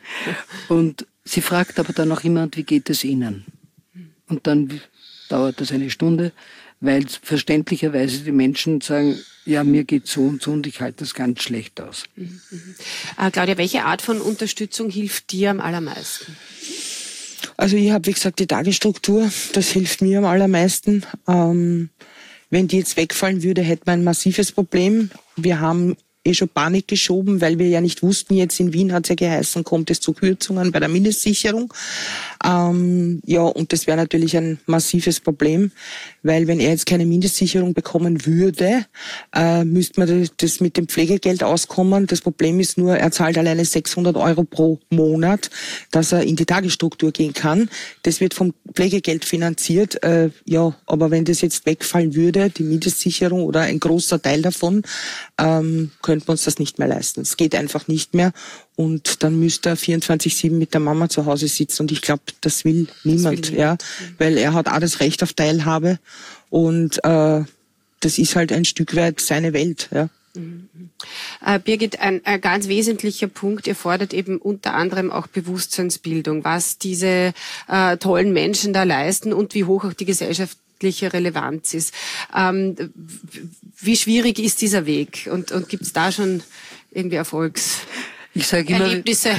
Und sie fragt aber dann auch immer, wie geht es Ihnen? Und dann dauert das eine Stunde, weil verständlicherweise die Menschen sagen, ja, mir geht's so und so und ich halte das ganz schlecht aus. Mhm. Äh, Claudia, welche Art von Unterstützung hilft dir am allermeisten? Also ich habe, wie gesagt, die Tagesstruktur, das hilft mir am allermeisten. Ähm, wenn die jetzt wegfallen würde, hätte man ein massives Problem. Wir haben eh schon Panik geschoben, weil wir ja nicht wussten, jetzt in Wien hat es ja geheißen, kommt es zu Kürzungen bei der Mindestsicherung. Ähm, ja, und das wäre natürlich ein massives Problem, weil wenn er jetzt keine Mindestsicherung bekommen würde, äh, müsste man das mit dem Pflegegeld auskommen. Das Problem ist nur, er zahlt alleine sechshundert Euro pro Monat, dass er in die Tagesstruktur gehen kann. Das wird vom Pflegegeld finanziert. Äh, ja, aber wenn das jetzt wegfallen würde, die Mindestsicherung oder ein großer Teil davon, ähm, könnte man uns das nicht mehr leisten. Es geht einfach nicht mehr. Und dann müsste er vierundzwanzig sieben mit der Mama zu Hause sitzen. Und ich glaube, das will niemand, das will ja, weil er hat auch das Recht auf Teilhabe. Und äh, das ist halt ein Stück weit seine Welt, ja. Mhm. Äh, Birgit, ein, ein ganz wesentlicher Punkt, ihr fordert eben unter anderem auch Bewusstseinsbildung, was diese äh, tollen Menschen da leisten und wie hoch auch die gesellschaftliche Relevanz ist. Ähm, wie schwierig ist dieser Weg? Und, und gibt es da schon irgendwie Erfolgs? Ich sage immer, Erlebnisse?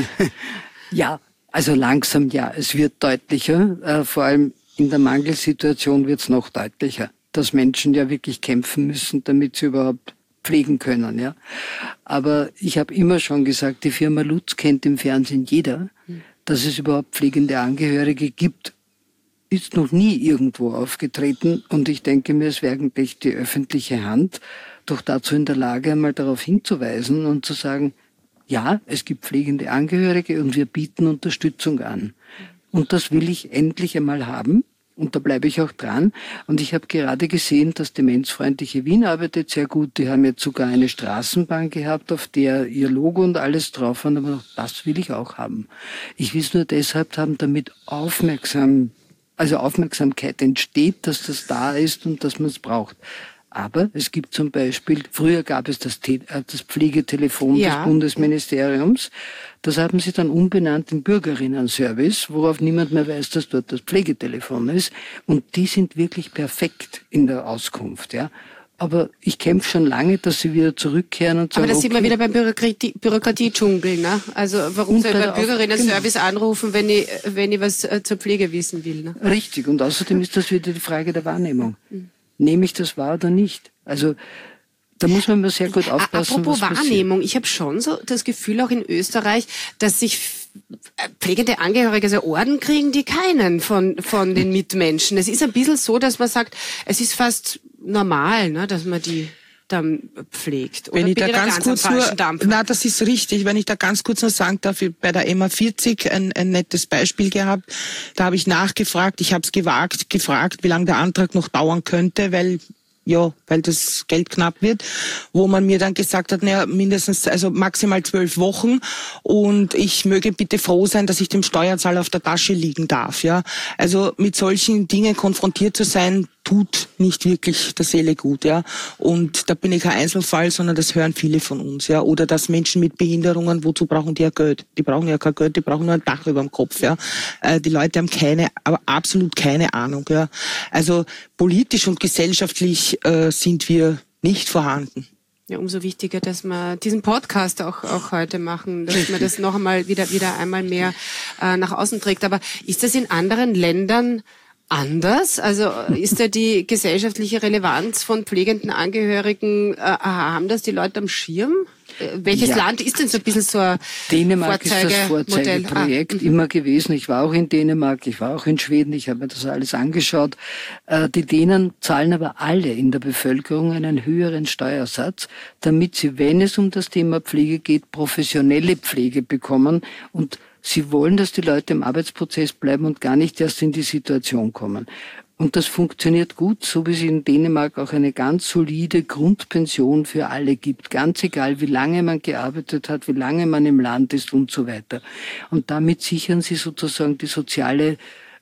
Ja, also langsam ja. Es wird deutlicher. Äh, vor allem in der Mangelsituation wird es noch deutlicher, dass Menschen ja wirklich kämpfen müssen, damit sie überhaupt pflegen können. Ja. Aber ich habe immer schon gesagt, die Firma Lutz kennt im Fernsehen jeder, dass es überhaupt pflegende Angehörige gibt. Ist noch nie irgendwo aufgetreten. Und ich denke mir, es wäre eigentlich die öffentliche Hand doch dazu in der Lage, einmal darauf hinzuweisen und zu sagen, ja, es gibt pflegende Angehörige und wir bieten Unterstützung an. Und das will ich endlich einmal haben. Und da bleibe ich auch dran. Und ich habe gerade gesehen, dass Demenzfreundliche Wien arbeitet sehr gut. Die haben jetzt sogar eine Straßenbahn gehabt, auf der ihr Logo und alles drauf war. Aber das will ich auch haben. Ich will es nur deshalb haben, damit aufmerksam, also Aufmerksamkeit entsteht, dass das da ist und dass man es braucht. Aber es gibt zum Beispiel, früher gab es das, Te- das Pflegetelefon ja. des Bundesministeriums. Das haben sie dann umbenannt in Bürgerinnen-Service, worauf niemand mehr weiß, dass dort das Pflegetelefon ist. Und die sind wirklich perfekt in der Auskunft, ja. Aber ich kämpfe schon lange, dass sie wieder zurückkehren und sagen, aber das okay, sind wir wieder beim Bürokratie, Bürokratie-Dschungel, ne? Also warum soll ich beim Bürgerinnen-Service genau. anrufen, wenn ich, wenn ich was äh, zur Pflege wissen will, ne? Richtig. Und außerdem ist das wieder die Frage der Wahrnehmung. Mhm. nehme ich das wahr oder nicht? Also da muss man mal sehr gut aufpassen. Apropos was Wahrnehmung, passiert. ich habe schon so das Gefühl, auch in Österreich, dass sich pflegende Angehörige so Orden kriegen, die keinen von von den Mitmenschen. Es ist ein bisschen so, dass man sagt, es ist fast normal, ne, dass man die dann pflegt. Oder wenn ich bin da ich ganz, ganz kurz am nur, falschen Dampfer? na, das ist richtig. Wenn ich da ganz kurz noch sagen darf, ich bei der M A vierzig ein, ein nettes Beispiel gehabt. Da habe ich nachgefragt, ich habe es gewagt, gefragt, wie lange der Antrag noch dauern könnte, weil ja, weil das Geld knapp wird, wo man mir dann gesagt hat, naja, mindestens, also maximal zwölf Wochen und ich möge bitte froh sein, dass ich dem Steuerzahler auf der Tasche liegen darf, ja. Also mit solchen Dingen konfrontiert zu sein, tut nicht wirklich der Seele gut, ja. Und da bin ich kein Einzelfall, sondern das hören viele von uns, ja. Oder dass Menschen mit Behinderungen, wozu brauchen die ja Geld? Die brauchen ja kein Geld, die brauchen nur ein Dach über dem Kopf, ja. Äh, die Leute haben keine, aber absolut keine Ahnung, ja. Also politisch und gesellschaftlich äh, sind wir nicht vorhanden. Ja, umso wichtiger, dass wir diesen Podcast auch, auch heute machen, dass man das noch einmal wieder, wieder einmal mehr äh, nach außen trägt. Aber ist das in anderen Ländern anders? Also ist da die gesellschaftliche Relevanz von pflegenden Angehörigen, äh, haben das die Leute am Schirm? Äh, welches ja. Land ist denn so ein bisschen so ein Dänemark Vorzeige- ist das Vorzeigeprojekt ah, immer gewesen. Ich war auch in Dänemark, ich war auch in Schweden, ich habe mir das alles angeschaut. Äh, die Dänen zahlen aber alle in der Bevölkerung einen höheren Steuersatz, damit sie, wenn es um das Thema Pflege geht, professionelle Pflege bekommen und sie wollen, dass die Leute im Arbeitsprozess bleiben und gar nicht erst in die Situation kommen. Und das funktioniert gut, so wie es in Dänemark auch eine ganz solide Grundpension für alle gibt. Ganz egal, wie lange man gearbeitet hat, wie lange man im Land ist und so weiter. Und damit sichern sie sozusagen die soziale,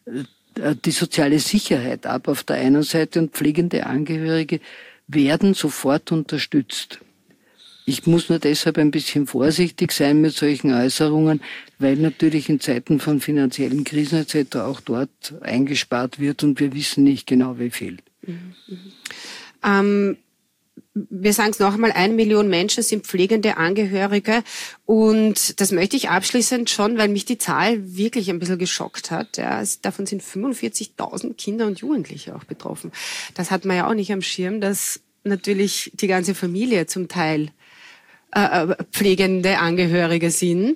die soziale Sicherheit ab auf der einen Seite und pflegende Angehörige werden sofort unterstützt. Ich muss nur deshalb ein bisschen vorsichtig sein mit solchen Äußerungen, weil natürlich in Zeiten von finanziellen Krisen et cetera auch dort eingespart wird und wir wissen nicht genau, wie viel. Mhm. Ähm, wir sagen es noch einmal, eine Million Menschen sind pflegende Angehörige und das möchte ich abschließend schon, weil mich die Zahl wirklich ein bisschen geschockt hat. Ja, es, davon sind fünfundvierzigtausend Kinder und Jugendliche auch betroffen. Das hat man ja auch nicht am Schirm, dass natürlich die ganze Familie zum Teil Äh, pflegende Angehörige sind.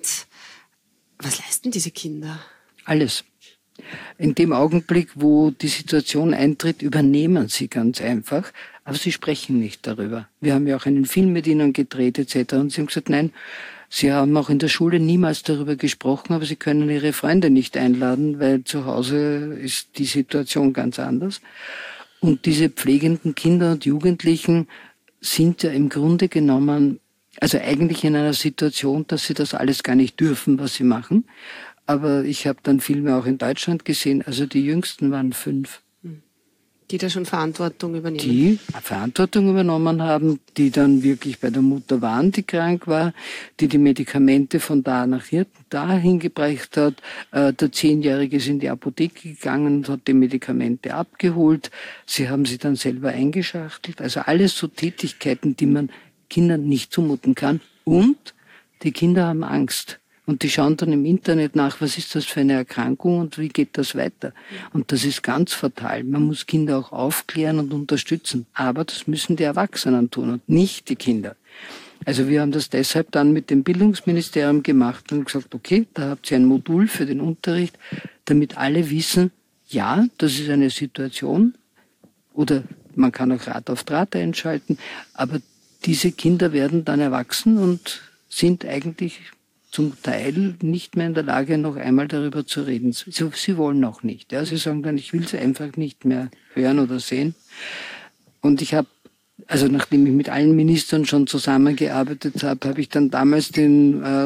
Was leisten diese Kinder? Alles. In dem Augenblick, wo die Situation eintritt, übernehmen sie ganz einfach, aber sie sprechen nicht darüber. Wir haben ja auch einen Film mit ihnen gedreht et cetera und sie haben gesagt, nein, sie haben auch in der Schule niemals darüber gesprochen, aber sie können ihre Freunde nicht einladen, weil zu Hause ist die Situation ganz anders. Und diese pflegenden Kinder und Jugendlichen sind ja im Grunde genommen also eigentlich in einer Situation, dass sie das alles gar nicht dürfen, was sie machen. Aber ich habe dann Filme auch in Deutschland gesehen. Also die Jüngsten waren fünf. Die da schon Verantwortung übernehmen. Die Verantwortung übernommen haben, die dann wirklich bei der Mutter waren, die krank war, die die Medikamente von da nach hier dahin gebracht hat. Der Zehnjährige ist in die Apotheke gegangen und hat die Medikamente abgeholt. Sie haben sie dann selber eingeschachtelt. Also alles so Tätigkeiten, die man Kindern nicht zumuten kann. Und die Kinder haben Angst. Und die schauen dann im Internet nach, was ist das für eine Erkrankung und wie geht das weiter. Und das ist ganz fatal. Man muss Kinder auch aufklären und unterstützen. Aber das müssen die Erwachsenen tun und nicht die Kinder. Also wir haben das deshalb dann mit dem Bildungsministerium gemacht und gesagt, okay, da habt ihr ein Modul für den Unterricht, damit alle wissen, ja, das ist eine Situation. Oder man kann auch Rat auf Draht einschalten. Aber diese Kinder werden dann erwachsen und sind eigentlich zum Teil nicht mehr in der Lage, noch einmal darüber zu reden. Sie, sie wollen auch nicht. Ja. Sie sagen dann, ich will sie einfach nicht mehr hören oder sehen. Und ich habe, also nachdem ich mit allen Ministern schon zusammengearbeitet habe, habe ich dann damals den, äh,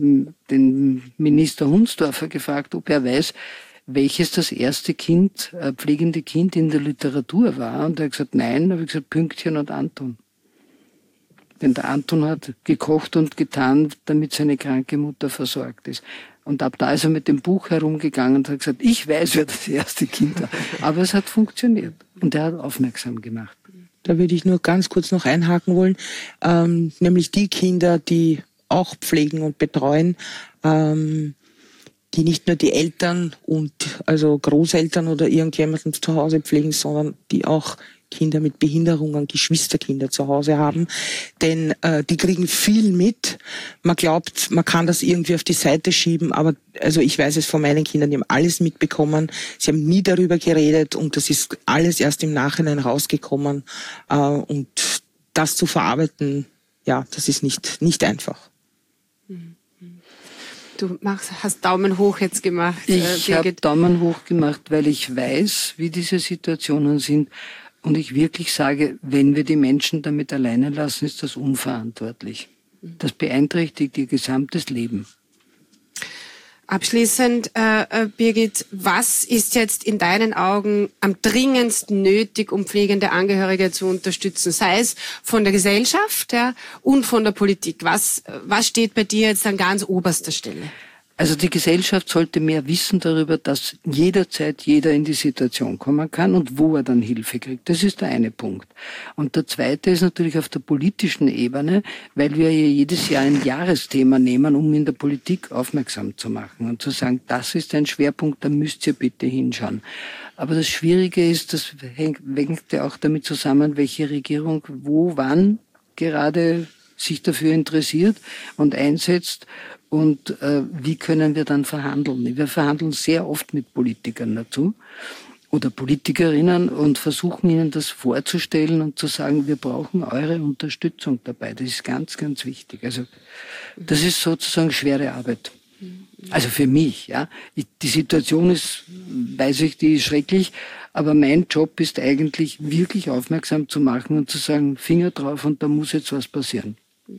den Minister Hundsdorfer gefragt, ob er weiß, welches das erste Kind, äh, pflegende Kind in der Literatur war. Und er hat gesagt, nein. Da habe ich gesagt, Pünktchen und Anton. Denn der Anton hat gekocht und getan, damit seine kranke Mutter versorgt ist. Und ab da ist er mit dem Buch herumgegangen und hat gesagt, ich weiß, wer das erste Kind war. Aber es hat funktioniert. Und er hat aufmerksam gemacht. Da würde ich nur ganz kurz noch einhaken wollen. Ähm, nämlich die Kinder, die auch pflegen und betreuen, ähm, die nicht nur die Eltern und also Großeltern oder irgendjemanden zu Hause pflegen, sondern die auch Kinder mit Behinderungen, Geschwisterkinder zu Hause haben. Denn äh, die kriegen viel mit. Man glaubt, man kann das irgendwie auf die Seite schieben, aber also ich weiß es von meinen Kindern, die haben alles mitbekommen. Sie haben nie darüber geredet und das ist alles erst im Nachhinein rausgekommen. Äh, und das zu verarbeiten, ja, das ist nicht, nicht einfach. Du machst, hast Daumen hoch jetzt gemacht. Ich äh, habe Daumen hoch gemacht, weil ich weiß, wie diese Situationen sind. Und ich wirklich sage, wenn wir die Menschen damit alleine lassen, ist das unverantwortlich. Das beeinträchtigt ihr gesamtes Leben. Abschließend, äh, Birgit, was ist jetzt in deinen Augen am dringendsten nötig, um pflegende Angehörige zu unterstützen? Sei es von der Gesellschaft, ja, und von der Politik. Was, was steht bei dir jetzt an ganz oberster Stelle? Also die Gesellschaft sollte mehr wissen darüber, dass jederzeit jeder in die Situation kommen kann und wo er dann Hilfe kriegt. Das ist der eine Punkt. Und der zweite ist natürlich auf der politischen Ebene, weil wir ja jedes Jahr ein Jahresthema nehmen, um in der Politik aufmerksam zu machen und zu sagen, das ist ein Schwerpunkt, da müsst ihr bitte hinschauen. Aber das Schwierige ist, das hängt, hängt ja auch damit zusammen, welche Regierung wo, wann gerade sich dafür interessiert und einsetzt. Und äh, wie können wir dann verhandeln? Wir verhandeln sehr oft mit Politikern dazu oder Politikerinnen und versuchen ihnen das vorzustellen und zu sagen, wir brauchen eure Unterstützung dabei. Das ist ganz, ganz wichtig. Also das ist sozusagen schwere Arbeit. Also für mich, ja. Ich, die Situation ist, weiß ich, die ist schrecklich, aber mein Job ist eigentlich wirklich aufmerksam zu machen und zu sagen, Finger drauf und da muss jetzt was passieren.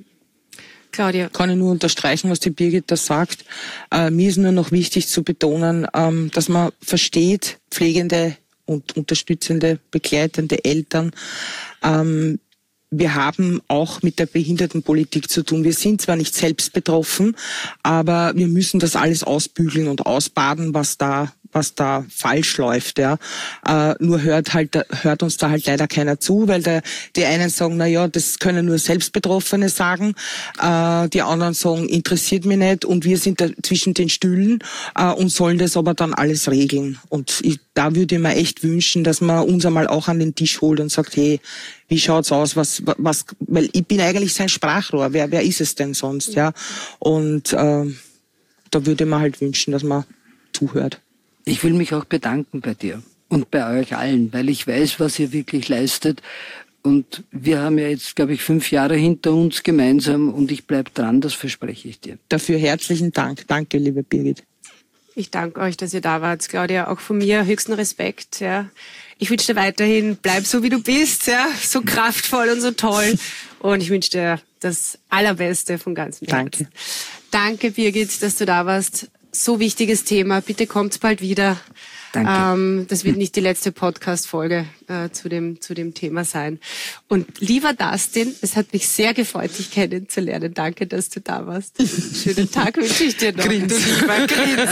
Claudia. Kann ich nur unterstreichen, was die Birgit da sagt. Äh, mir ist nur noch wichtig zu betonen, ähm, dass man versteht, pflegende und unterstützende, begleitende Eltern, ähm, wir haben auch mit der Behindertenpolitik zu tun. Wir sind zwar nicht selbst betroffen, aber wir müssen das alles ausbügeln und ausbaden, was da was da falsch läuft, ja. Äh, nur hört halt, hört uns da halt leider keiner zu, weil der, die einen sagen, na ja, das können nur Selbstbetroffene sagen, äh, die anderen sagen, interessiert mich nicht und wir sind da zwischen den Stühlen äh, und sollen das aber dann alles regeln. Und ich, da würde ich mir echt wünschen, dass man uns einmal auch an den Tisch holt und sagt, hey, wie schaut's aus, was, was, weil ich bin eigentlich sein Sprachrohr, wer, wer ist es denn sonst, ja. Und äh, da würde ich mir halt wünschen, dass man zuhört. Ich will mich auch bedanken bei dir und bei euch allen, weil ich weiß, was ihr wirklich leistet. Und wir haben ja jetzt, glaube ich, fünf Jahre hinter uns gemeinsam und ich bleib dran, das verspreche ich dir. Dafür herzlichen Dank. Danke, liebe Birgit. Ich danke euch, dass ihr da wart, Claudia. Auch von mir höchsten Respekt. Ja. Ich wünsche dir weiterhin, bleib so, wie du bist, ja, so kraftvoll und so toll. Und ich wünsche dir das Allerbeste von ganzem Herzen. Danke. Danke, Birgit, dass du da warst. So wichtiges Thema. Bitte kommt bald wieder. Danke. Ähm, das wird nicht die letzte Podcast-Folge äh, zu dem zu dem Thema sein. Und lieber Dustin, es hat mich sehr gefreut, dich kennenzulernen. Danke, dass du da warst. Schönen Tag wünsche ich dir noch. Grins. Du lieber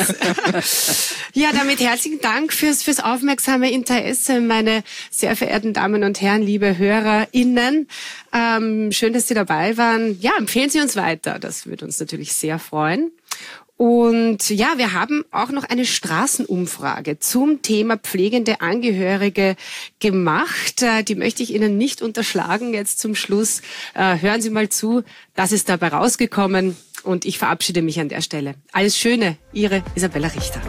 Grins. Ja, damit herzlichen Dank fürs fürs aufmerksame Interesse, meine sehr verehrten Damen und Herren, liebe HörerInnen. Ähm, schön, dass Sie dabei waren. Ja, empfehlen Sie uns weiter. Das würde uns natürlich sehr freuen. Und ja, wir haben auch noch eine Straßenumfrage zum Thema pflegende Angehörige gemacht. Die möchte ich Ihnen nicht unterschlagen jetzt zum Schluss. Hören Sie mal zu, das ist dabei rausgekommen und ich verabschiede mich an der Stelle. Alles Schöne, Ihre Isabella Richter.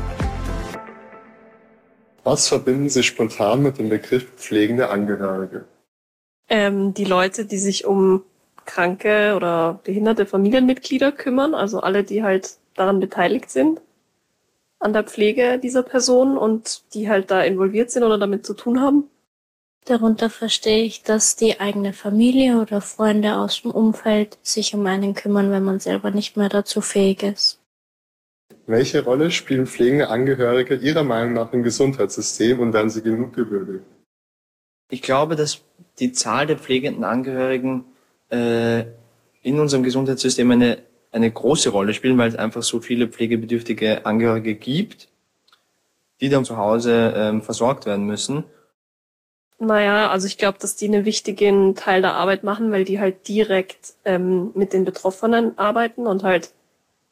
Was verbinden Sie spontan mit dem Begriff pflegende Angehörige? Ähm, die Leute, die sich um kranke oder behinderte Familienmitglieder kümmern, also alle, die halt daran beteiligt sind, an der Pflege dieser Person und die halt da involviert sind oder damit zu tun haben. Darunter verstehe ich, dass die eigene Familie oder Freunde aus dem Umfeld sich um einen kümmern, wenn man selber nicht mehr dazu fähig ist. Welche Rolle spielen pflegende Angehörige Ihrer Meinung nach im Gesundheitssystem und werden sie genug gewürdigt? Ich glaube, dass die Zahl der pflegenden Angehörigen äh, in unserem Gesundheitssystem eine eine große Rolle spielen, weil es einfach so viele pflegebedürftige Angehörige gibt, die dann zu Hause ähm, versorgt werden müssen. Naja, also ich glaube, dass die einen wichtigen Teil der Arbeit machen, weil die halt direkt ähm, mit den Betroffenen arbeiten und halt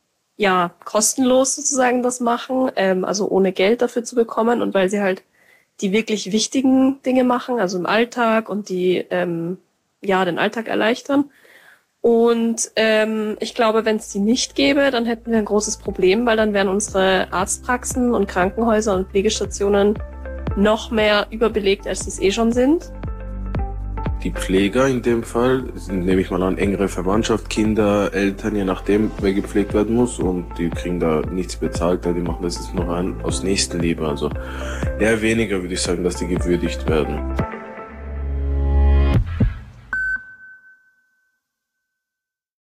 ja kostenlos sozusagen das machen, ähm, also ohne Geld dafür zu bekommen und weil sie halt die wirklich wichtigen Dinge machen, also im Alltag und die ähm, ja den Alltag erleichtern. Und ähm, ich glaube, wenn es die nicht gäbe, dann hätten wir ein großes Problem, weil dann wären unsere Arztpraxen und Krankenhäuser und Pflegestationen noch mehr überbelegt, als sie es eh schon sind. Die Pfleger in dem Fall sind, nehme ich mal an, engere Verwandtschaft, Kinder, Eltern, je nachdem, wer gepflegt werden muss, und die kriegen da nichts bezahlt, die machen das jetzt noch an, aus Nächstenliebe. Also eher weniger würde ich sagen, dass die gewürdigt werden.